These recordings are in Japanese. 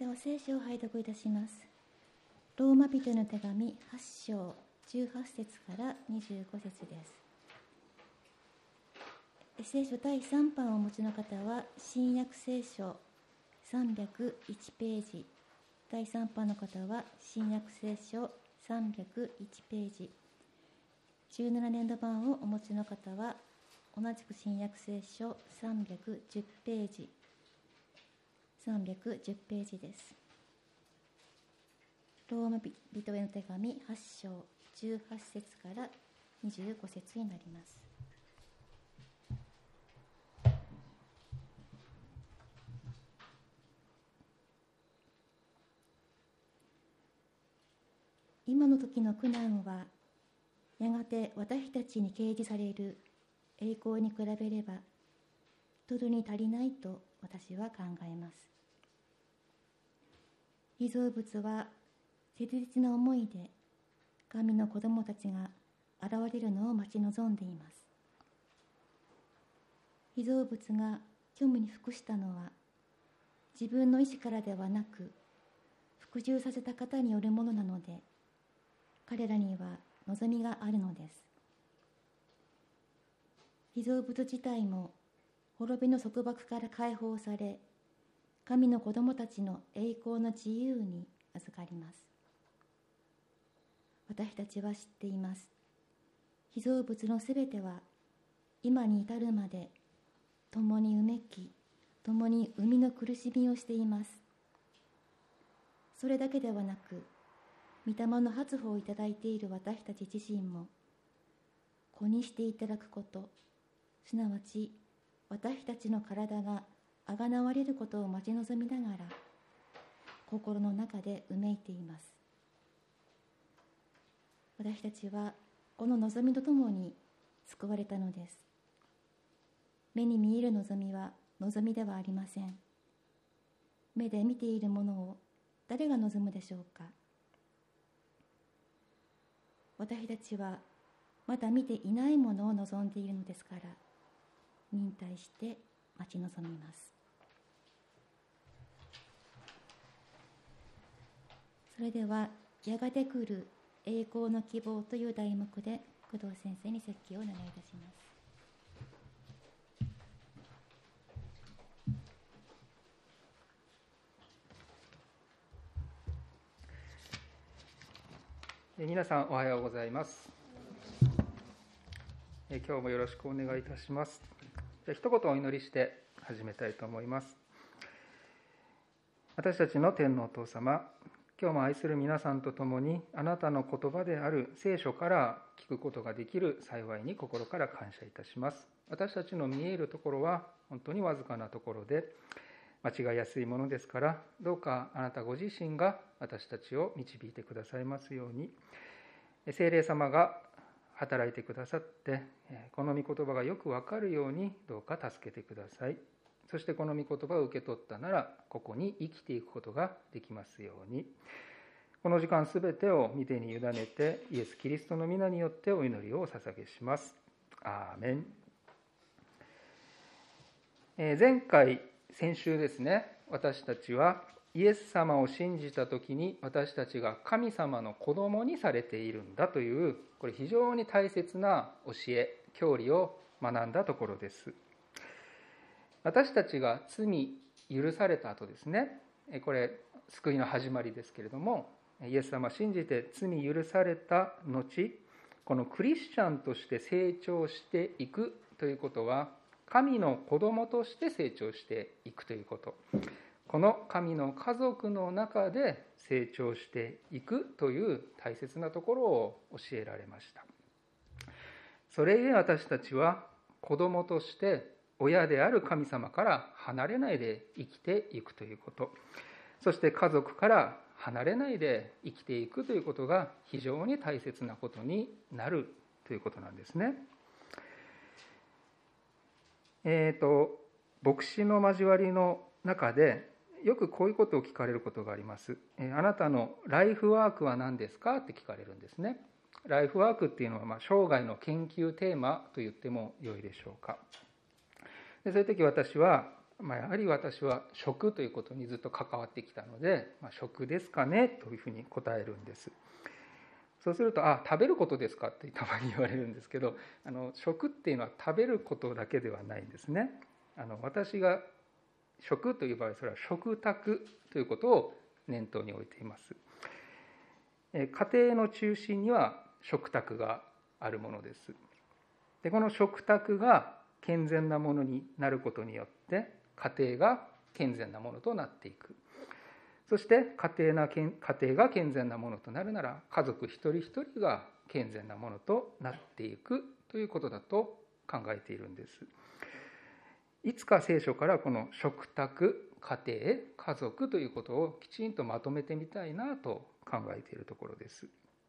では聖書を拝読いたします。ローマ人の手紙8章18節から25節です。聖書第3版をお持ちの方は新約聖書301ページ、第3版の方は新約聖書301ページ、17年度版をお持ちの方は同じく新約聖書310ページです。ローマ人への手紙8章18節から25節になります。今の時の苦難はやがて私たちに掲示される栄光に比べれば取るに足りないと私は考えます。被造物は切実な思いで神の子供たちが現れるのを待ち望んでいます。被造物が虚無に服したのは自分の意志からではなく服従させた方によるものなので、彼らには望みがあるのです。被造物自体も滅びの束縛から解放され、神の子供たちの栄光の自由に預かります。私たちは知っています。被造物のすべては今に至るまで共にうめき、共に生みの苦しみをしています。それだけではなく、御霊の発歩をいただいている私たち自身も子にしていただくこと、すなわち私たちの体があがなわれることを待ち望みながら心の中でうめいています。私たちはこの望みとともに救われたのです。目に見える望みは望みではありません。目で見ているものを誰が望むでしょうか。私たちはまだ見ていないものを望んでいるのですから、忍耐して待ち望みます。それでは、やがて来る栄光の希望という題目で工藤先生に説教をお願いいたします。 皆さんおはようございます。今日もよろしくお願いいたします。じゃあ一言お祈りして始めたいと思います。私たちの天のお父様、今日も愛する皆さんと共にあなたの言葉である聖書から聞くことができる幸いに心から感謝いたします。私たちの見えるところは本当にわずかなところで間違いやすいものですから、どうかあなたご自身が私たちを導いてくださいますように、聖霊様が働いてくださって、この御言葉がよくわかるようにどうか助けてください。そしてこの御言葉を受け取ったなら、ここに生きていくことができますように、この時間すべてを御手に委ねて、イエス・キリストの皆によってお祈りをお捧げします。アーメン。先週ですね、私たちはイエス様を信じたときに私たちが神様の子供にされているんだという、これ非常に大切な教え、教理を学んだところです。私たちが罪許された後ですね、これ救いの始まりですけれども、イエス様を信じて罪許された後、このクリスチャンとして成長していくということは、神の子供として成長していくということ、この神の家族の中で成長していくという大切なところを教えられました。それゆえ私たちは子供として親である神様から離れないで生きていくということ、そして家族から離れないで生きていくということが非常に大切なことになるということなんですね。牧師の交わりの中でよくこういうことを聞かれることがあります。あなたのライフワークは何ですかって聞かれるんですね。ライフワークっていうのは生涯の研究テーマと言っても良いでしょうか。でそういう時私はやはり私は食ということにずっと関わってきたので、食ですかねというふうに答えるんです。そうすると食べることですかってたまに言われるんですけど、食っていうのは食べることだけではないんですね。私が食という場合、それは食卓ということを念頭に置いています。家庭の中心には食卓があるものです。でこの食卓が健全なものになることによって家庭が健全なものとなっていく。そして家庭が健全なものとなるなら、家族一人一人が健全なものとなっていくということだと考えているんです。いつか聖書からこの食卓、家庭、家族ということをきちんとまとめてみたいなと考えているところです。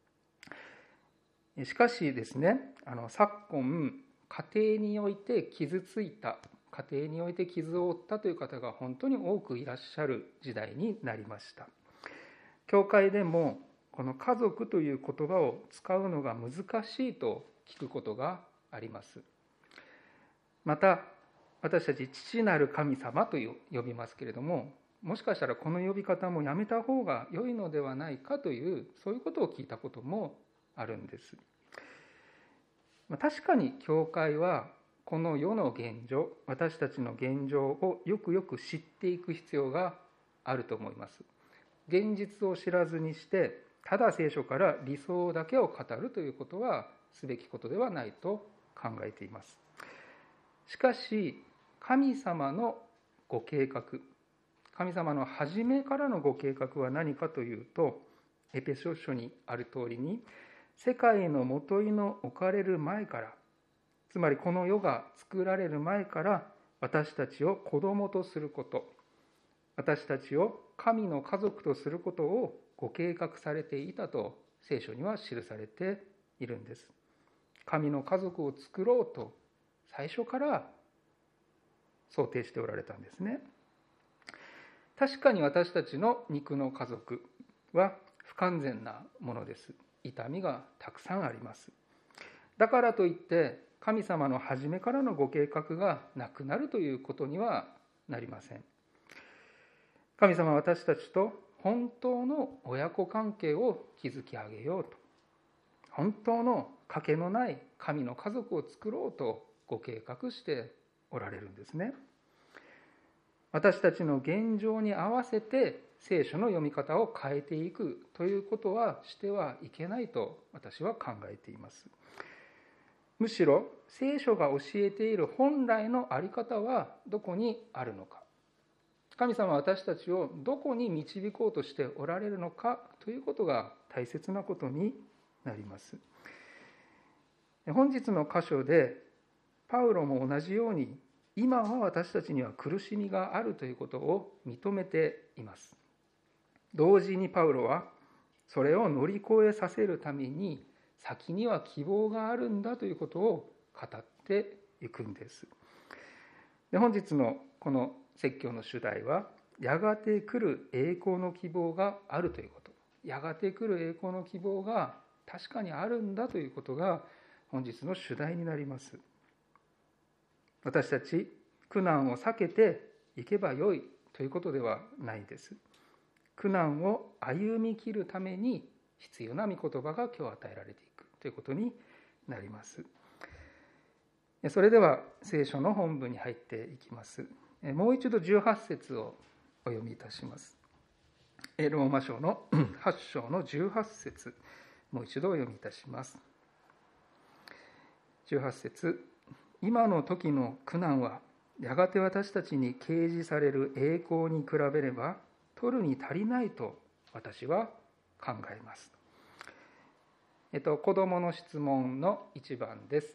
しかしですね、昨今家庭において傷ついた、家庭において傷を負ったという方が本当に多くいらっしゃる時代になりました。教会でもこの家族という言葉を使うのが難しいと聞くことがあります。また私たち父なる神様と呼びますけれども、もしかしたらこの呼び方もやめた方が良いのではないかという、そういうことを聞いたこともあるんです。確かに教会はこの世の現状、私たちの現状をよくよく知っていく必要があると思います。現実を知らずにしてただ聖書から理想だけを語るということはすべきことではないと考えています。しかし神様のご計画、神様の初めからのご計画は何かというと、エペソ書にある通りに、世界のもといの置かれる前から、つまりこの世が作られる前から私たちを子供とすること、私たちを神の家族とすることをご計画されていたと聖書には記されているんです。神の家族を作ろうと最初から想定しておられたんですね。確かに私たちの肉の家族は不完全なものです。痛みがたくさんあります。だからといって神様の初めからのご計画がなくなるということにはなりません。神様は私たちと本当の親子関係を築き上げようと、本当のかけのない神の家族を作ろうとご計画しておられるんですね。私たちの現状に合わせて聖書の読み方を変えていくということはしてはいけないと私は考えています。むしろ聖書が教えている本来の在り方はどこにあるのか、神様は私たちをどこに導こうとしておられるのかということが大切なことになります。本日の箇所でパウロも同じように、今は私たちには苦しみがあるということを認めています。同時にパウロはそれを乗り越えさせるために先には希望があるんだということを語っていくんです。で、本日のこの説教の主題は、やがて来る栄光の希望があるということ。やがて来る栄光の希望が確かにあるんだということが本日の主題になります。私たち苦難を避けていけばよいということではないです。苦難を歩み切るために必要な御言葉が今日与えられていくということになります。それでは聖書の本文に入っていきます。もう一度18節をお読みいたします。ローマ書の8章の18節、もう一度お読みいたします。18節、今の時の苦難はやがて私たちに掲示される栄光に比べれば取るに足りないと私は考えます。子どもの質問の1番です。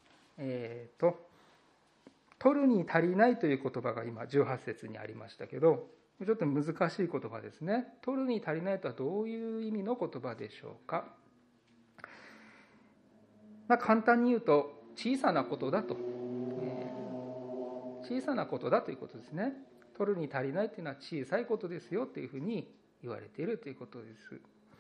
取るに足りないという言葉が今18節にありましたけど、ちょっと難しい言葉ですね。取るに足りないとはどういう意味の言葉でしょうか。簡単に言うと小さなことだと、小さなことだということですね。取るに足りないというのは小さいことですよというふうに言われているということです。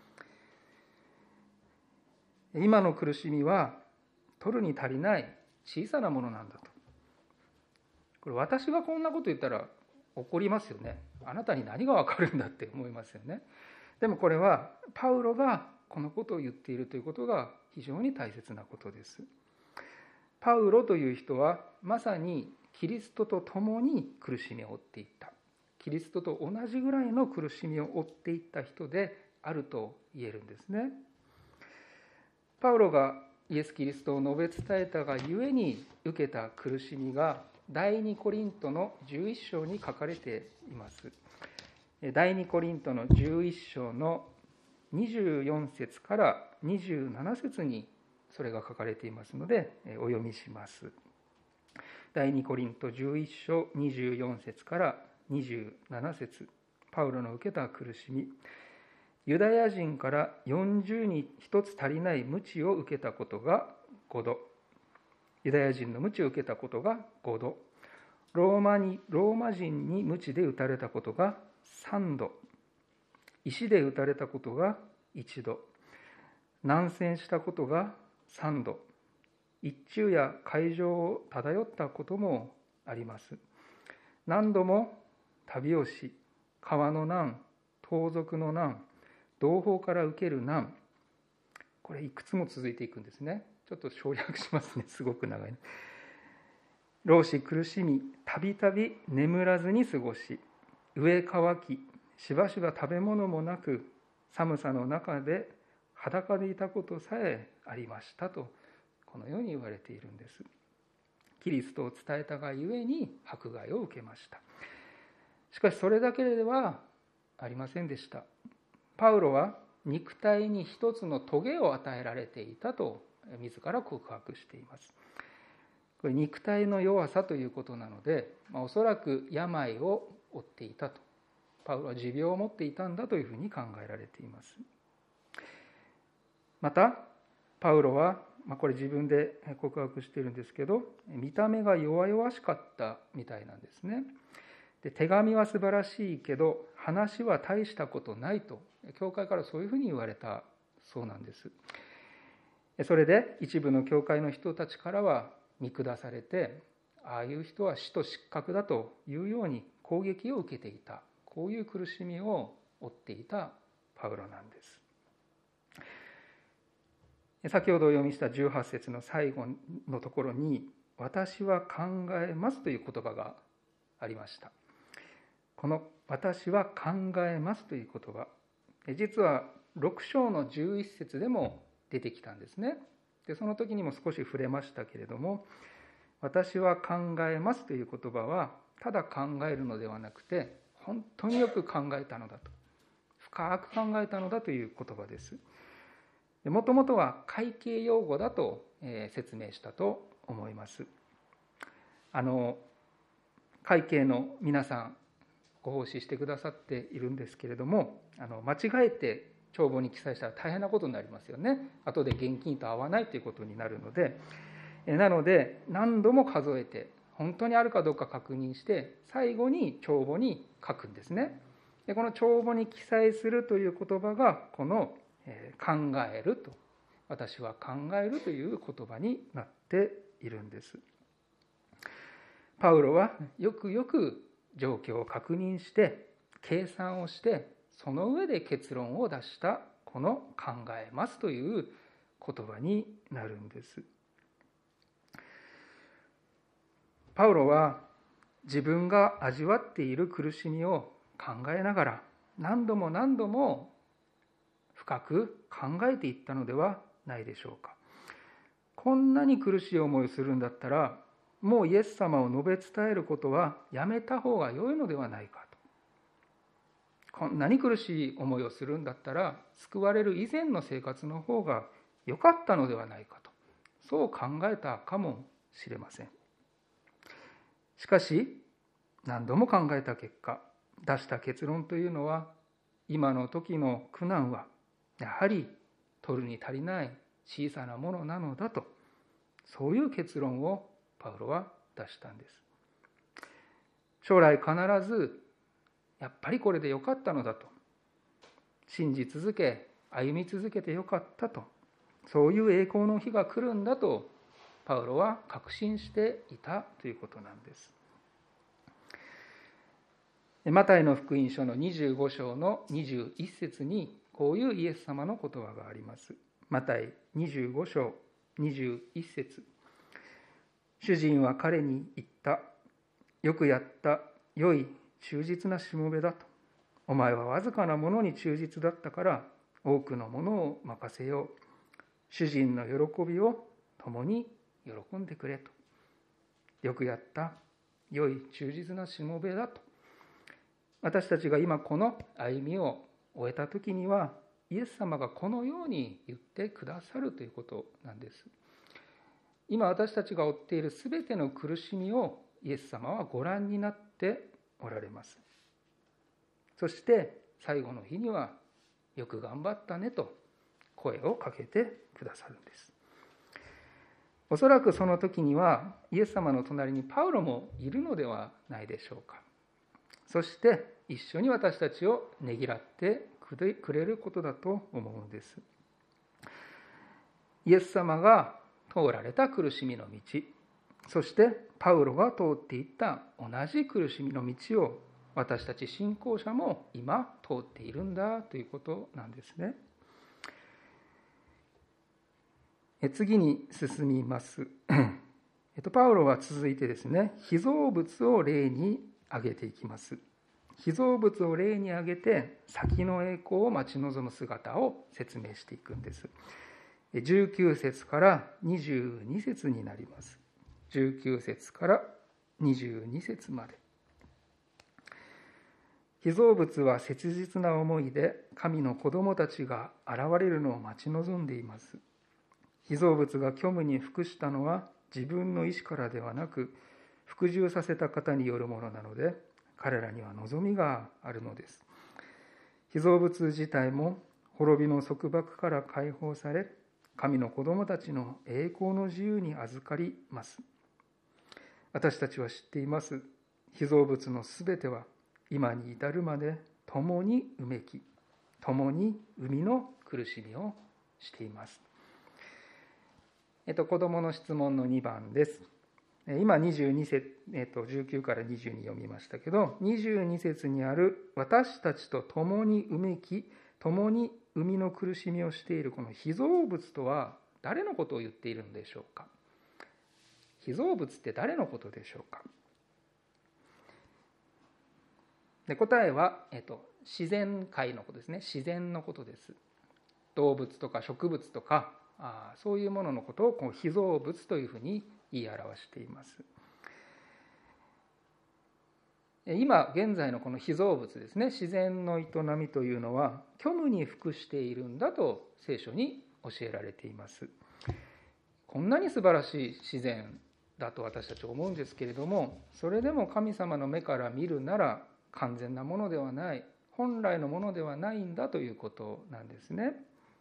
今の苦しみは取るに足りない小さなものなんだと。 これ私がこんなこと言ったら怒りますよね。あなたに何がわかるんだって思いますよね。でもこれはパウロがこのことを言っているということが非常に大切なことです。パウロという人はまさにキリストと共に苦しみを負っていった、キリストと同じぐらいの苦しみを負っていった人であると言えるんですね。パウロがイエス・キリストを述べ伝えたがゆえに受けた苦しみが第2コリントの11章に書かれています。第2コリントの11章の24節から27節にそれが書かれていますのでお読みします。第2コリント11章24節から27節、パウロの受けた苦しみ。ユダヤ人から40に一つ足りない鞭を受けたことが5度、ユダヤ人の鞭を受けたことが5度、ローマ人に鞭で打たれたことが3度、石で打たれたことが1度、難戦したことが3度、一昼夜海上を漂ったこともあります。何度も旅をし、川の難、盗賊の難、同胞から受ける難、これいくつも続いていくんですね。ちょっと省略しますね、すごく長い。労し苦しみ、たびたび眠らずに過ごし、飢え渇き、しばしば食べ物もなく、寒さの中で裸でいたことさえありましたと、このように言われているんです。キリストを伝えたがゆえに迫害を受けました。しかしそれだけではありませんでした。パウロは肉体に一つの棘を与えられていたと自ら告白しています。これ肉体の弱さということなので、おそらく病を負っていたと、パウロは持病を持っていたんだというふうに考えられています。またパウロは、これ自分で告白しているんですけど、見た目が弱々しかったみたいなんですね。で、手紙は素晴らしいけど話は大したことないと教会からそういうふうに言われたそうなんです。それで一部の教会の人たちからは見下されて、ああいう人は使徒失格だというように攻撃を受けていた、こういう苦しみを負っていたパウロなんです。先ほどお読みした18節の最後のところに、私は考えますという言葉がありました。この私は考えますという言葉、実は6章の11節でも出てきたんですね。で、その時にも少し触れましたけれども、私は考えますという言葉はただ考えるのではなくて、本当によく考えたのだと、深く考えたのだという言葉です。もともとは会計用語だと説明したと思います。会計の皆さんご奉仕してくださっているんですけれども、間違えて帳簿に記載したら大変なことになりますよね。後で現金と合わないということになるので、何度も数えて本当にあるかどうか確認して、最後に帳簿に書くんですね。で、この帳簿に記載するという言葉がこの考えると、私は考えるという言葉になっているんです。パウロはよくよく状況を確認して計算をして、その上で結論を出したこの考えますという言葉になるんです。パウロは自分が味わっている苦しみを考えながら何度も何度も深く考えていったのではないでしょうか。こんなに苦しい思いをするんだったら、もうイエス様を述べ伝えることはやめた方が良いのではないかと。こんなに苦しい思いをするんだったら、救われる以前の生活の方が良かったのではないかと、そう考えたかもしれません。しかし何度も考えた結果、出した結論というのは、今の時の苦難はやはり取るに足りない小さなものなのだと、そういう結論をパウロは出したんです。将来必ずやっぱりこれでよかったのだと、信じ続け歩み続けてよかったと、そういう栄光の日が来るんだとパウロは確信していたということなんです。 マタイの福音書の25章の21節にこういうイエス様の言葉があります。マタイ25章21節。主人は彼に言った。よくやった、良い忠実なしもべだと。お前はわずかなものに忠実だったから多くのものを任せよう。主人の喜びを共に喜んでくれと。よくやった、良い忠実なしもべだと。私たちが今この歩みを終えた時には、イエス様がこのように言ってくださるということなんです。今私たちが負っているすべての苦しみをイエス様はご覧になっておられます。そして最後の日には、よく頑張ったねと声をかけてくださるんです。おそらくその時にはイエス様の隣にパウロもいるのではないでしょうか。そして一緒に私たちをねぎらってくれることだと思うんです。イエス様が通られた苦しみの道、そしてパウロが通っていった同じ苦しみの道を私たち信仰者も今通っているんだということなんですね。次に進みます。パウロは続いてですね、被造物を例に挙げていきます。被造物を例に挙げて先の栄光を待ち望む姿を説明していくんです。19節から22節になります。19節から22節まで。被造物は切実な思いで神の子供たちが現れるのを待ち望んでいます。被造物が虚無に服したのは自分の意志からではなく、服従させた方によるものなので、彼らには望みがあるのです。被造物自体も滅びの束縛から解放され、神の子供たちの栄光の自由に預かります。私たちは知っています。被造物のすべては今に至るまで共にうめき、共に生みの苦しみをしています。子供の質問の2番です。今22節、19から20に読みましたけど、22節にある私たちと共にうめき、共に生みの苦しみをしているこの被造物とは誰のことを言っているのでしょうか。被造物って誰のことでしょうか。で、答えは、自然界のことですね。自然のことです。動物とか植物とかそういうもののことをこの被造物というふうに言い表しています。今現在のこの被造物ですね、自然の営みというのは虚無に服しているんだと聖書に教えられています。こんなに素晴らしい自然だと私たち思うんですけれども、それでも神様の目から見るなら完全なものではない、本来のものではないんだということなんですね。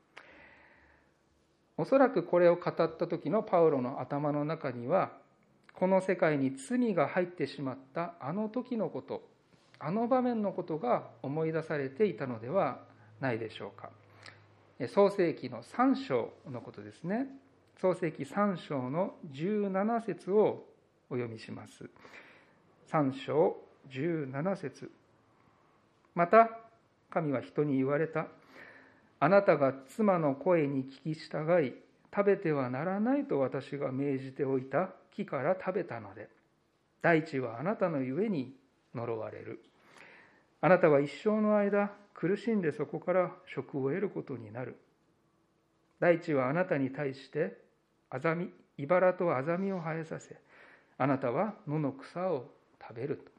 おそらくこれを語った時のパウロの頭の中には、この世界に罪が入ってしまったあの時のこと、あの場面のことが思い出されていたのではないでしょうか。創世記の3章のことですね。創世記3章の17節をお読みします。3章17節。また神は人に言われた。あなたが妻の声に聞き従い、食べてはならないと私が命じておいた木から食べたので、大地はあなたのゆえに呪われる。あなたは一生の間苦しんでそこから食を得ることになる。大地はあなたに対して茨とアザミを生えさせ、あなたは野の草を食べると。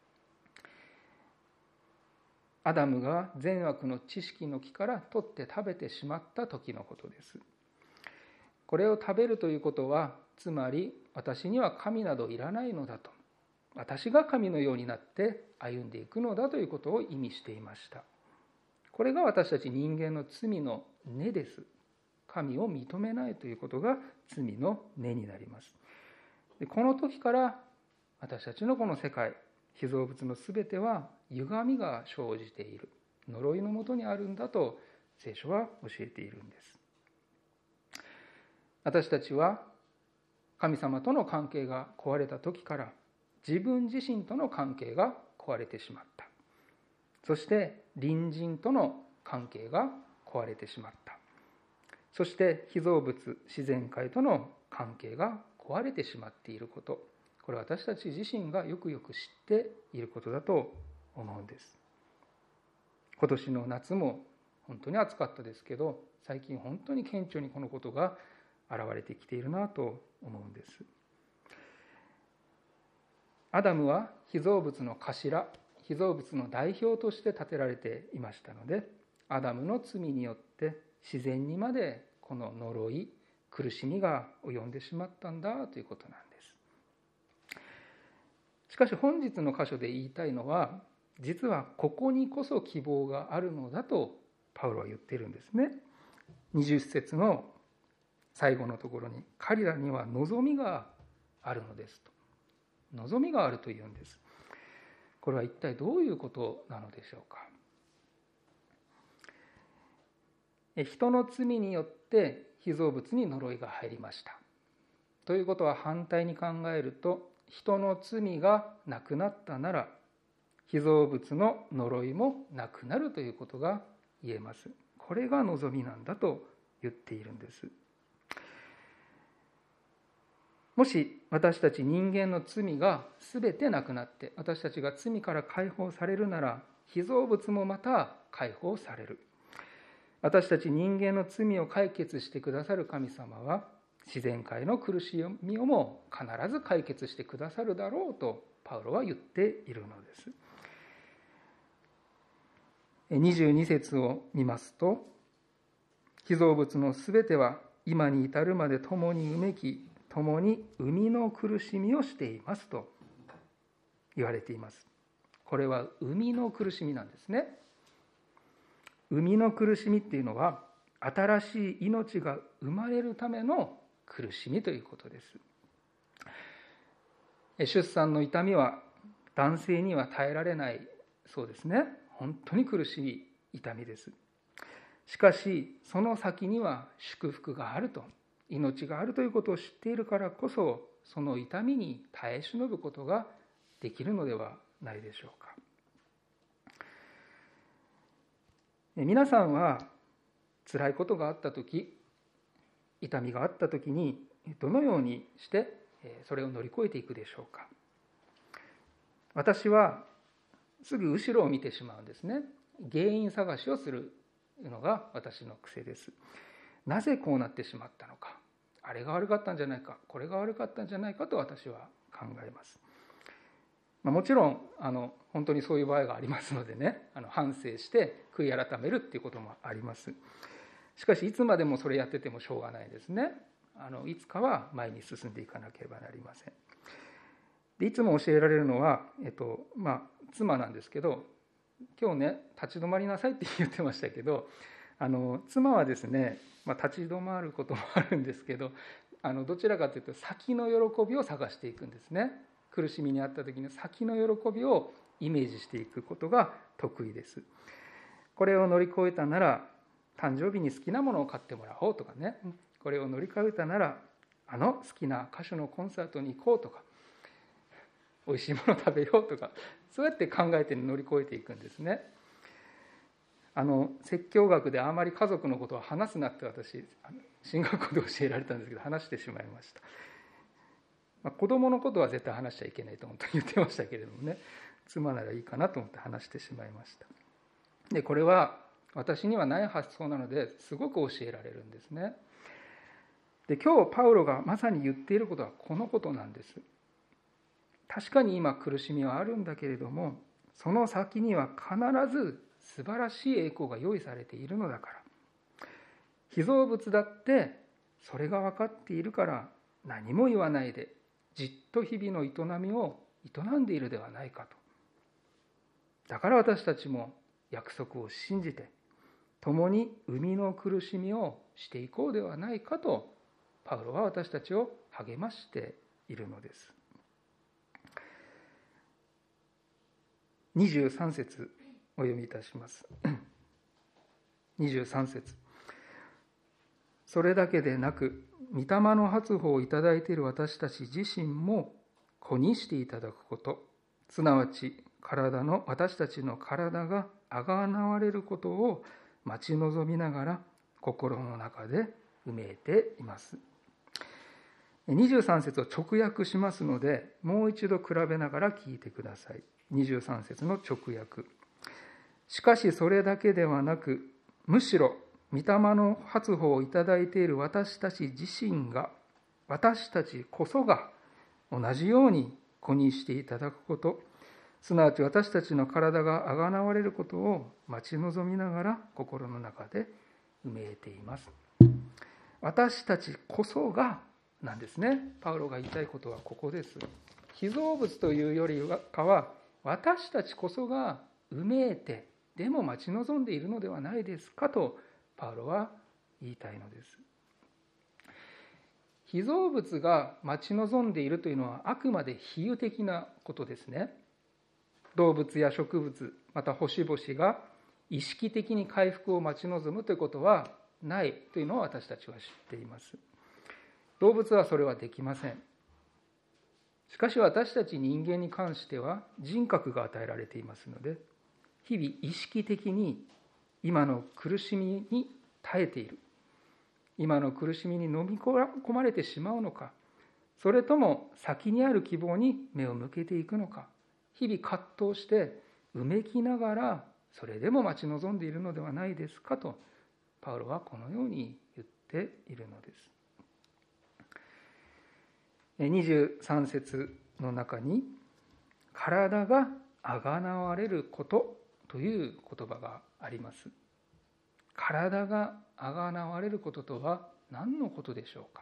アダムが善悪の知識の木から取って食べてしまった時のことです。これを食べるということは、つまり私には神などいらないのだと、私が神のようになって歩んでいくのだということを意味していました。これが私たち人間の罪の根です。神を認めないということが罪の根になります。で、この時から私たちのこの世界、被造物のすべては歪みが生じている、呪いのもとにあるんだと聖書は教えているんです。私たちは神様との関係が壊れた時から自分自身との関係が壊れてしまった。 そして隣人との関係が壊れてしまった。そして被造物、自然界との関係が壊れてしまっていること、これは私たち自身がよくよく知っていることだと思うんです。今年の夏も本当に暑かったですけど、最近本当に顕著にこのことが現れてきているなと思うんです。アダムは被造物の頭、被造物の代表として立てられていましたので、アダムの罪によって自然にまでこの呪い、苦しみが及んでしまったんだということなんです。しかし本日の箇所で言いたいのは、実はここにこそ希望があるのだとパウロは言っているんですね。20節の最後のところに、彼らには望みがあるのですと。望みがあるというんです。これは一体どういうことなのでしょうか。人の罪によって被造物に呪いが入りました。ということは反対に考えると、人の罪がなくなったなら、被造物の呪いもなくなるということが言えます。これが望みなんだと言っているんです。もし私たち人間の罪が全てなくなって、私たちが罪から解放されるなら、被造物もまた解放される。私たち人間の罪を解決してくださる神様は、自然界の苦しみをも必ず解決してくださるだろうとパウロは言っているのです。22節を見ますと、被造物のすべては今に至るまで共にうめき、共に生みの苦しみをしていますと言われています。これは生みの苦しみなんですね。生みの苦しみっていうのは、新しい命が生まれるための苦しみということです。出産の痛みは男性には耐えられないそうですね。本当に苦しい痛みです。しかしその先には祝福があると、命があるということを知っているからこそ、その痛みに耐え忍ぶことができるのではないでしょうか。皆さんは辛いことがあったとき、痛みがあったときにどのようにしてそれを乗り越えていくでしょうか。私はすぐ後ろを見てしまうんですね。原因探しをするのが私の癖です。なぜこうなってしまったのか、あれが悪かったんじゃないか、これが悪かったんじゃないかと私は考えます。もちろん本当にそういう場合がありますのでね、反省して悔い改めるっていうこともあります。しかしいつまでもそれやっててもしょうがないですね。いつかは前に進んでいかなければなりません。でいつも教えられるのは、妻なんですけど、今日ね立ち止まりなさいって言ってましたけど、妻はですね、立ち止まることもあるんですけど、どちらかというと先の喜びを探していくんですね。苦しみにあった時に先の喜びをイメージしていくことが得意です。これを乗り越えたなら誕生日に好きなものを買ってもらおうとかね、これを乗り越えたなら好きな歌手のコンサートに行こうとか、美味しいものを食べようとか、そうやって考えて乗り越えていくんですね。説教学であまり家族のことは話すなって私進学校で教えられたんですけど、話してしまいました。子供のことは絶対話しちゃいけないと本当に言ってましたけれどもね、妻ならいいかなと思って話してしまいました。でこれは私にはない発想なのですごく教えられるんですね。で今日パウロがまさに言っていることはこのことなんです。確かに今苦しみはあるんだけれども、その先には必ず素晴らしい栄光が用意されているのだから、被造物だってそれが分かっているから何も言わないでじっと日々の営みを営んでいるではないかと。だから私たちも約束を信じて共に生みの苦しみをしていこうではないかとパウロは私たちを励ましているのです。23節お読みいたします。23節、それだけでなく御霊の発歩をいただいている私たち自身も子にしていただくこと、すなわち私たちの体があがなわれることを待ち望みながら心の中でうめいています。23節を直訳しますので、もう一度比べながら聞いてください。23節の直訳。しかしそれだけではなく、むしろ御霊の発歩をいただいている私たち自身が、私たちこそが同じように子にしていただくこと、すなわち私たちの体があがなわれることを待ち望みながら心の中でうめいています。私たちこそがなんですね。パウロが言いたいことはここです。被造物というよりかは、私たちこそがうめいて、でも待ち望んでいるのではないですかとパウロは言いたいのです。被造物が待ち望んでいるというのはあくまで比喩的なことですね。動物や植物、また星々が意識的に回復を待ち望むということはないというのを私たちは知っています。動物はそれはできません。しかし私たち人間に関しては人格が与えられていますので、日々意識的に今の苦しみに耐えている、今の苦しみに飲み込まれてしまうのか、それとも先にある希望に目を向けていくのか、日々葛藤してうめきながらそれでも待ち望んでいるのではないですかとパウロはこのように言っているのです。23節の中に体があがなわれることという言葉があります。体があがなわれることとは何のことでしょうか。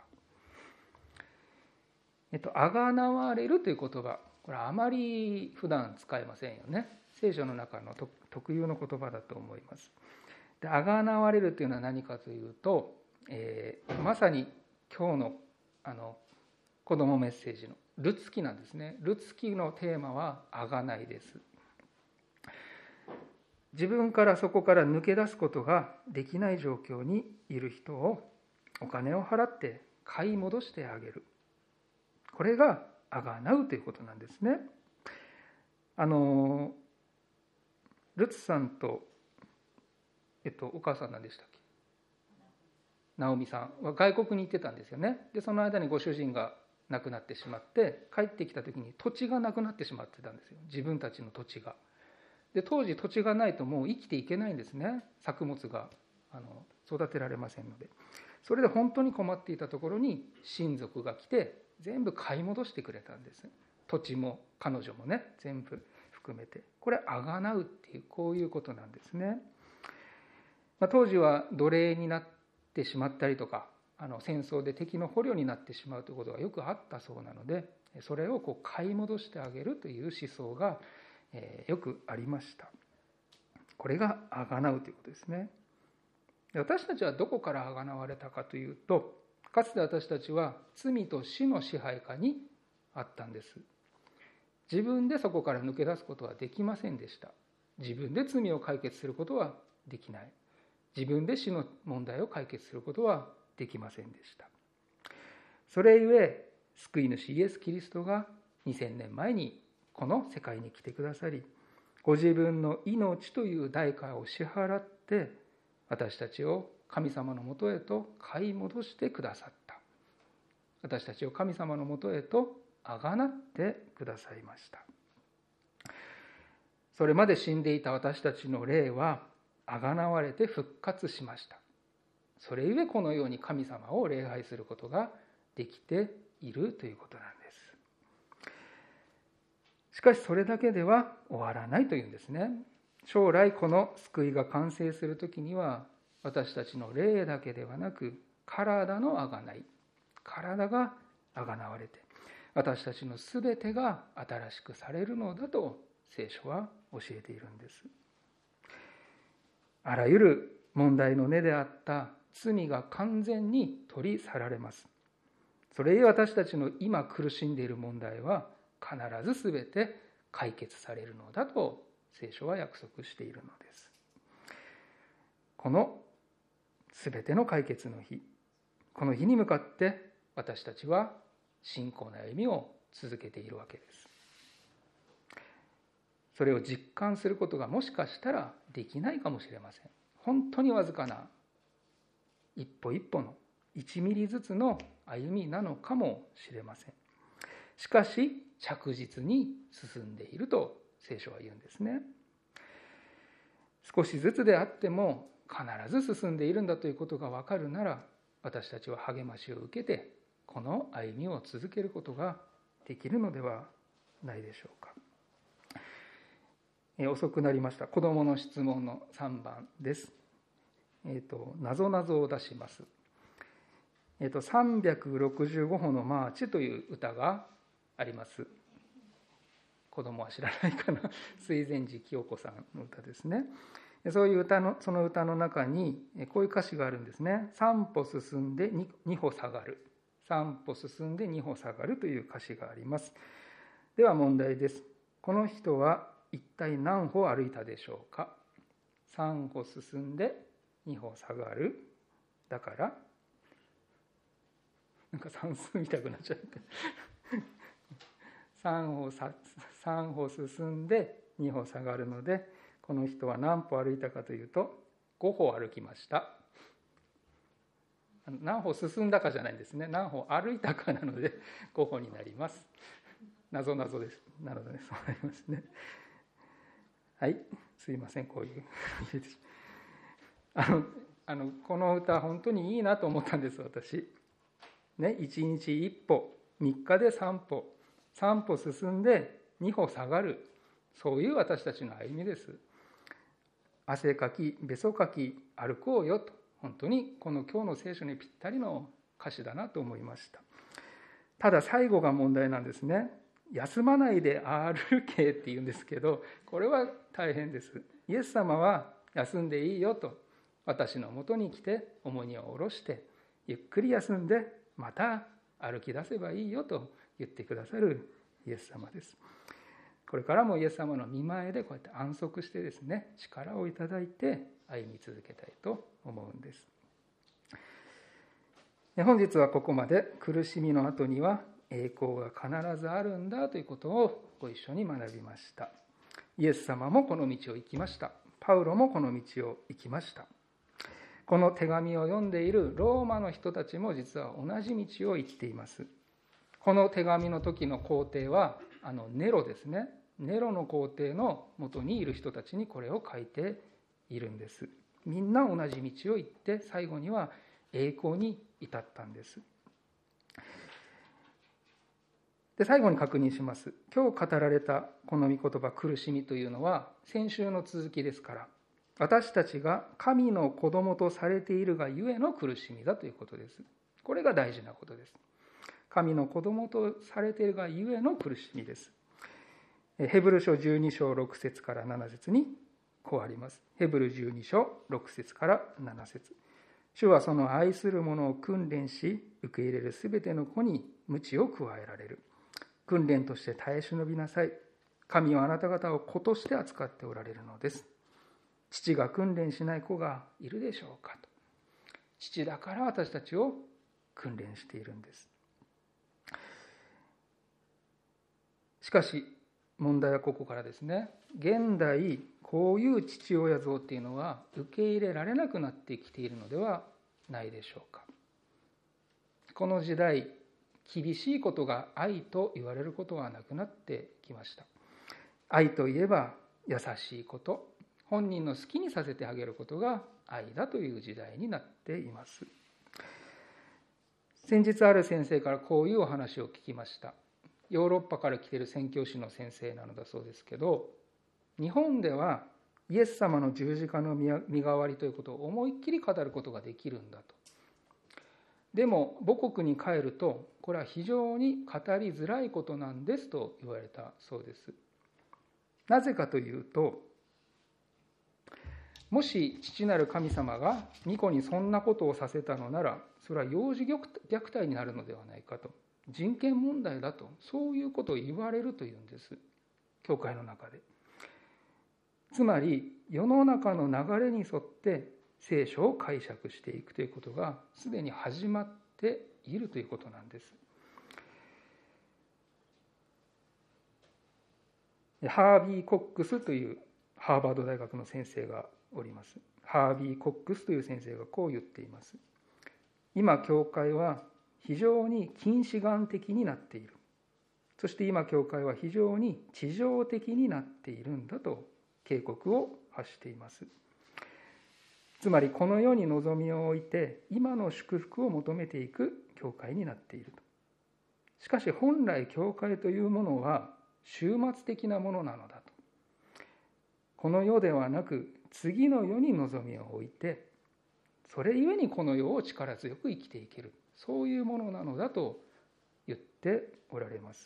あがなわれるという言葉、これはあまり普段使えませんよね。聖書の中の特有の言葉だと思います。で、あがなわれるというのは何かというと、まさに今日の子どもメッセージのルツ記なんですね。ルツ記のテーマはあがないです。自分からそこから抜け出すことができない状況にいる人をお金を払って買い戻してあげる。これがあがなうということなんですね。ルツさんと、お母さん何でしたっけ、ナオミさんは外国に行ってたんですよね。でその間にご主人が亡くなってしまって、帰ってきた時に土地がなくなってしまってたんですよ。自分たちの土地が。で当時土地がないともう生きていけないんですね。作物が育てられませんので。それで本当に困っていたところに親族が来て全部買い戻してくれたんです。土地も彼女もね、全部含めて。これあがなうっていう、こういうことなんですね。当時は奴隷になってしまったりとか、戦争で敵の捕虜になってしまうということがよくあったそうなので、それを買い戻してあげるという思想がよくありました。これがあがなうということですね。私たちはどこからあがなわれたかというと、かつて私たちは罪と死の支配下にあったんです。自分でそこから抜け出すことはできませんでした。自分で罪を解決することはできない。自分で死の問題を解決することはできませんでした。それゆえ救い主イエス・キリストが2000年前にこの世界に来てくださり、ご自分の命という代価を支払って私たちを神様のもとへと買い戻してくださった。私たちを神様のもとへとあがなってくださいました。それまで死んでいた私たちの霊はあがなわれて復活しました。それゆえこのように神様を礼拝することができているということなんです。しかしそれだけでは終わらないというんですね。将来この救いが完成するときには、私たちの霊だけではなく体のあがない、体があがなわれて私たちのすべてが新しくされるのだと聖書は教えているんです。あらゆる問題の根であった罪が完全に取り去られます。それゆえ私たちの今苦しんでいる問題は必ずすべて解決されるのだと聖書は約束しているのです。このすべての解決の日、この日に向かって私たちは信仰の歩みを続けているわけです。 それを実感することがもしかしたらできないかもしれません。本当にわずかな一歩一歩の1ミリずつの歩みなのかもしれません。しかし着実に進んでいると聖書は言うんですね。少しずつであっても必ず進んでいるんだということが分かるなら、私たちは励ましを受けてこの歩みを続けることができるのではないでしょうか。遅くなりました。子どもの質問の3番です。なぞなぞを出します。365歩のマーチという歌があります。子供は知らないかな。水前寺清子さんの歌ですね。そういうその歌の中にこういう歌詞があるんですね。3歩進んで2歩下がる。3歩進んで2歩下がるという歌詞があります。では問題です。この人は一体何歩歩いたでしょうか。3歩進んで2歩下がる。だからなんか算数みたくなっちゃう。3歩進んで2歩下がるので、この人は何歩歩いたかというと5歩歩きました。何歩進んだかじゃないんですね。何歩歩いたかなので5歩になります。なぞなぞです。なのでそうなりますね。はい、すいません、こういうこの歌本当にいいなと思ったんです、私ね。1日1歩、3日で3歩、3歩進んで2歩下がる、そういう私たちの歩みです。汗かきべそかき歩こうよと、本当にこの今日の聖書にぴったりの歌詞だなと思いました。ただ最後が問題なんですね。休まないで歩けって言うんですけど、これは大変です。イエス様は休んでいいよと、私のもとに来て重荷を下ろしてゆっくり休んでまた歩き出せばいいよと言ってくださるイエス様です。これからもイエス様の御前でこうやって安息してですね、力をいただいて歩み続けたいと思うんです。本日はここまで。苦しみの後には栄光が必ずあるんだということをご一緒に学びました。イエス様もこの道を行きました。パウロもこの道を行きました。この手紙を読んでいるローマの人たちも実は同じ道を行っています。この手紙の時の皇帝はネロですね。ネロの皇帝の元にいる人たちにこれを書いているんです。みんな同じ道を行って最後には栄光に至ったんです。で、最後に確認します。今日語られたこの御言葉、苦しみというのは先週の続きですから、私たちが神の子供とされているがゆえの苦しみだということです。これが大事なことです。神の子供とされているがゆえの苦しみです。ヘブル書12章6節から7節にこうあります。ヘブル12章6節から7節。主はその愛する者を訓練し、受け入れるすべての子に鞭を加えられる。訓練として耐え忍びなさい。神はあなた方を子として扱っておられるのです。父が訓練しない子がいるでしょうかと。父だから私たちを訓練しているんです。しかし問題はここからですね。現代こういう父親像っていうのは受け入れられなくなってきているのではないでしょうか。この時代、厳しいことが愛と言われることはなくなってきました。愛といえば優しいこと、本人の好きにさせてあげることが愛だという時代になっています。先日ある先生からこういうお話を聞きました。ヨーロッパから来ている宣教師の先生なのだそうですけど、日本ではイエス様の十字架の身代わりということを思いっきり語ることができるんだと。でも母国に帰るとこれは非常に語りづらいことなんですと言われたそうです。なぜかというと、もし父なる神様が御子にそんなことをさせたのなら、それは幼児虐待になるのではないかと、人権問題だと、そういうことを言われるというんです、教会の中で。つまり世の中の流れに沿って聖書を解釈していくということがすでに始まっているということなんです。 ハービー・コックスというハーバード大学の先生がおります。ハービー・コックスという先生がこう言っています。今教会は非常に近視眼的になっている。そして今教会は非常に地上的になっているんだと警告を発しています。つまりこの世に望みを置いて今の祝福を求めていく教会になっていると。しかし本来教会というものは終末的なものなのだと。この世ではなく次の世に望みを置いて、それゆえにこの世を力強く生きていける、そういうものなのだと言っておられます。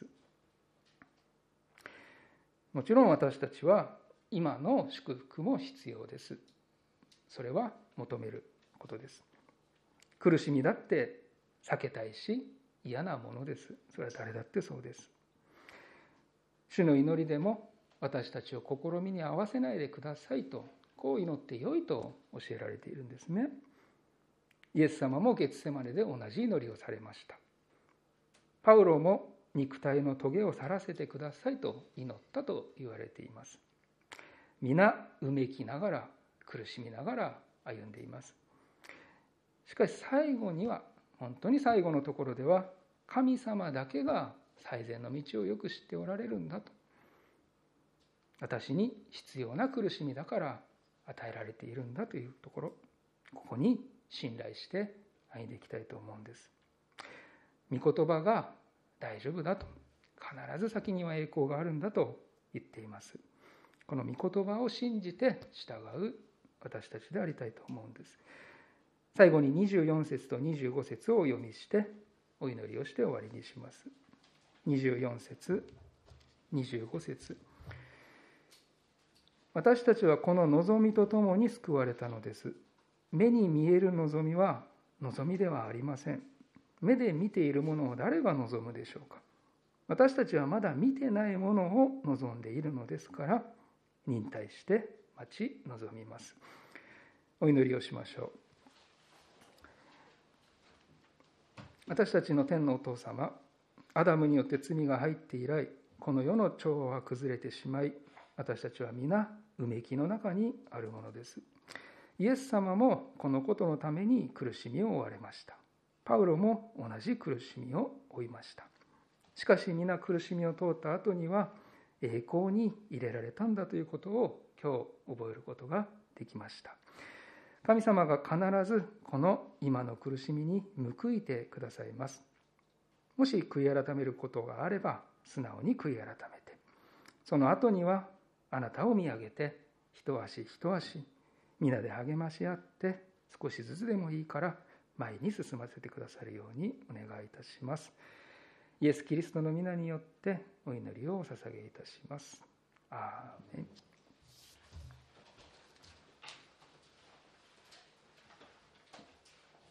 もちろん私たちは今の祝福も必要です。それは求めることです。苦しみだって避けたいし嫌なものです。それは誰だってそうです。主の祈りでも私たちを試みに合わせないでくださいと、こう祈ってよいと教えられているんですね。イエス様もゲツセマネで同じ祈りをされました。パウロも肉体の棘を去らせてくださいと祈ったと言われています。皆うめきながら苦しみながら歩んでいます。しかし最後には、本当に最後のところでは、神様だけが最善の道をよく知っておられるんだと。私に必要な苦しみだから与えられているんだというところ、ここに信頼して歩んでいきたいと思うんです。御言葉が大丈夫だと、必ず先には栄光があるんだと言っています。この御言葉を信じて従う私たちでありたいと思うんです。最後に24節と25節をお読みしてお祈りをして終わりにします。24節、25節。私たちはこの望みとともに救われたのです。目に見える望みは望みではありません。目で見ているものを誰が望むでしょうか。私たちはまだ見てないものを望んでいるのですから、忍耐して待ち望みます。お祈りをしましょう。私たちの天のお父様、アダムによって罪が入って以来、この世の調和は崩れてしまい、私たちは皆うめきの中にあるものです。イエス様もこのことのために苦しみを負われました。パウロも同じ苦しみを負いました。しかし皆苦しみを通った後には栄光に入れられたんだということを今日覚えることができました。神様が必ずこの今の苦しみに報いてくださいます。もし悔い改めることがあれば素直に悔い改めて、その後にはあなたを見上げて一足一足皆で励まし合って、少しずつでもいいから前に進ませてくださるようにお願いいたします。イエス・キリストの皆によってお祈りをお捧げいたします。アーメン。